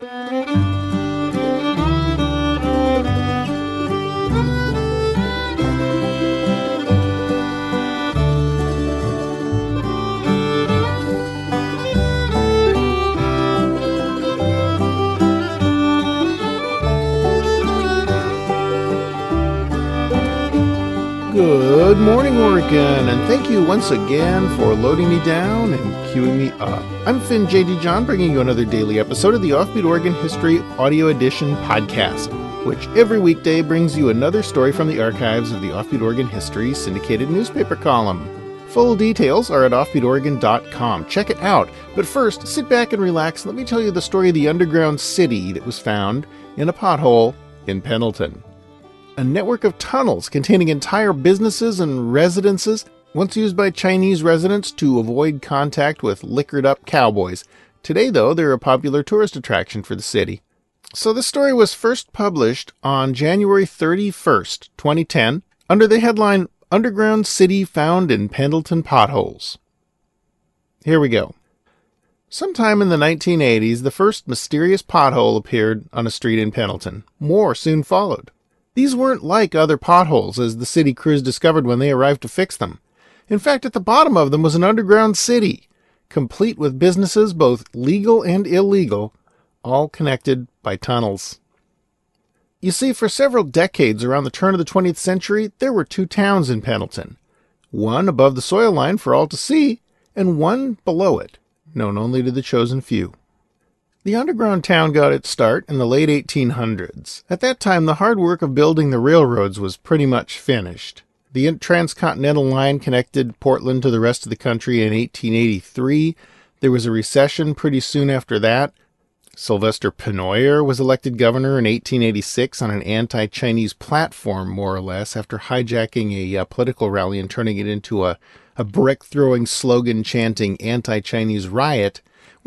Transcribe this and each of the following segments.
Good morning, Oregon, and thank you once again for loading me down and queuing me up. I'm Finn J.D. John, bringing you another daily episode of the Offbeat Oregon History Audio Edition podcast, which every weekday brings you another story from the archives of the Offbeat Oregon History syndicated newspaper column. Full details are at offbeatoregon.com. Check it out. But first, sit back and relax and let me tell you the story of the underground city that was found in a pothole in Pendleton. A network of tunnels containing entire businesses and residences, once used by Chinese residents to avoid contact with liquored-up cowboys. Today, though, they're a popular tourist attraction for the city. So this story was first published on January 31st, 2010, under the headline, Underground City Found in Pendleton Potholes. Here we go. Sometime in the 1980s, the first mysterious pothole appeared on a street in Pendleton. More soon followed. These weren't like other potholes, as the city crews discovered when they arrived to fix them. In fact, at the bottom of them was an underground city, complete with businesses both legal and illegal, all connected by tunnels. You see, for several decades around the turn of the 20th century, there were two towns in Pendleton, one above the soil line for all to see, and one below it, known only to the chosen few. The underground town got its start in the late 1800s. At that time, the hard work of building the railroads was pretty much finished. The transcontinental line connected Portland to the rest of the country in 1883. There was a recession pretty soon after that. Sylvester Pennoyer was elected governor in 1886 on an anti-Chinese platform, more or less, after hijacking a political rally and turning it into a brick-throwing, slogan-chanting anti-Chinese riot.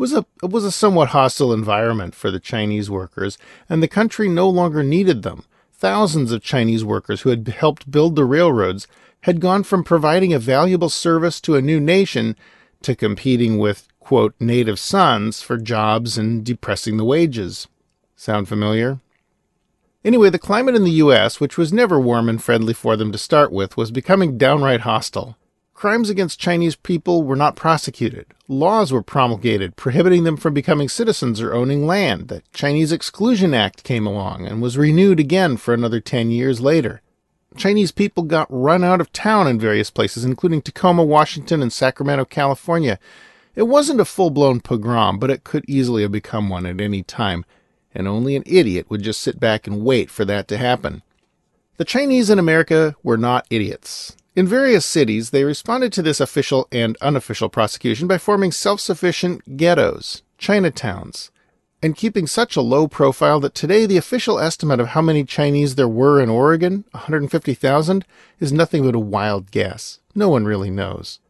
It was a somewhat hostile environment for the Chinese workers, and the country no longer needed them. Thousands of Chinese workers who had helped build the railroads had gone from providing a valuable service to a new nation to competing with, quote, native sons for jobs and depressing the wages. Sound familiar? Anyway, the climate in the U.S., which was never warm and friendly for them to start with, was becoming downright hostile. Crimes against Chinese people were not prosecuted. Laws were promulgated prohibiting them from becoming citizens or owning land. The Chinese Exclusion Act came along and was renewed again for another 10 years later. Chinese people got run out of town in various places, including Tacoma, Washington, and Sacramento, California. It wasn't a full-blown pogrom, but it could easily have become one at any time, and only an idiot would just sit back and wait for that to happen. The Chinese in America were not idiots. In various cities, they responded to this official and unofficial prosecution by forming self-sufficient ghettos, Chinatowns, and keeping such a low profile that today the official estimate of how many Chinese there were in Oregon, 150,000, is nothing but a wild guess. No one really knows.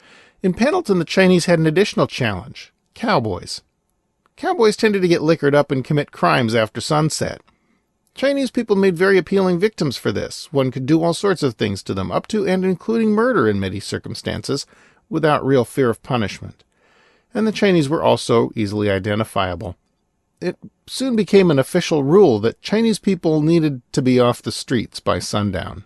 In Pendleton, the Chinese had an additional challenge: cowboys. Cowboys tended to get liquored up and commit crimes after sunset. Chinese people made very appealing victims for this. One could do all sorts of things to them, up to and including murder in many circumstances, without real fear of punishment. And the Chinese were also easily identifiable. It soon became an official rule that Chinese people needed to be off the streets by sundown.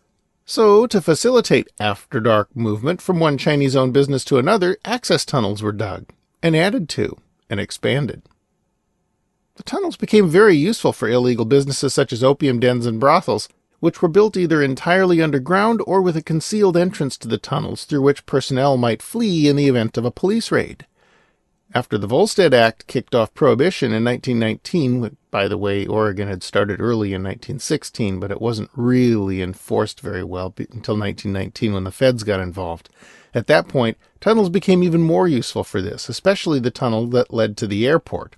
So, to facilitate after-dark movement from one Chinese-owned business to another, access tunnels were dug, and added to, and expanded. The tunnels became very useful for illegal businesses such as opium dens and brothels, which were built either entirely underground or with a concealed entrance to the tunnels through which personnel might flee in the event of a police raid. After the Volstead Act kicked off Prohibition in 1919, by the way, Oregon had started early in 1916, but it wasn't really enforced very well until 1919 when the feds got involved. At that point, tunnels became even more useful for this, especially the tunnel that led to the airport.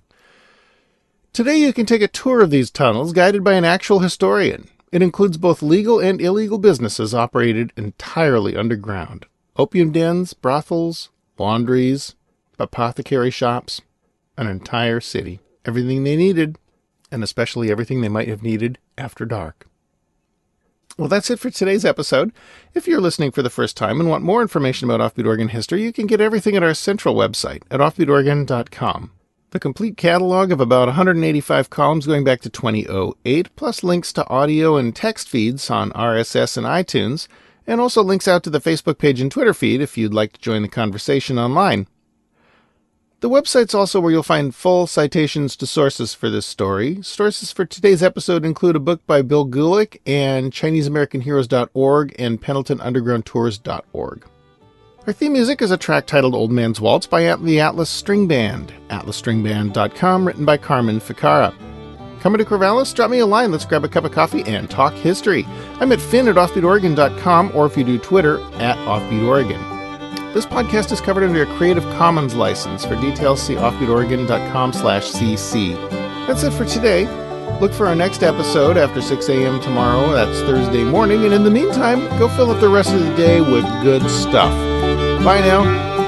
Today you can take a tour of these tunnels guided by an actual historian. It includes both legal and illegal businesses operated entirely underground. Opium dens, brothels, laundries, apothecary shops, an entire city. Everything they needed, and especially everything they might have needed after dark. Well, that's it for today's episode. If you're listening for the first time and want more information about Offbeat Oregon history, you can get everything at our central website at offbeatoregon.com. The complete catalog of about 185 columns going back to 2008, plus links to audio and text feeds on RSS and iTunes, and also links out to the Facebook page and Twitter feed if you'd like to join the conversation online. The website's also where you'll find full citations to sources for this story. Sources for today's episode include a book by Bill Gulick and ChineseAmericanHeroes.org and PendletonUndergroundTours.org. Our theme music is a track titled Old Man's Waltz by the Atlas String Band, atlasstringband.com, written by Carmen Ficarra. Coming to Corvallis? Drop me a line. Let's grab a cup of coffee and talk history. I'm at Finn@OffbeatOregon.com, or if you do Twitter, @OffbeatOregon. This podcast is covered under a Creative Commons license. For details, see offbeatOregon.com/cc. That's it for today. Look for our next episode after 6 a.m. tomorrow. That's Thursday morning. And in the meantime, go fill up the rest of the day with good stuff. Bye now.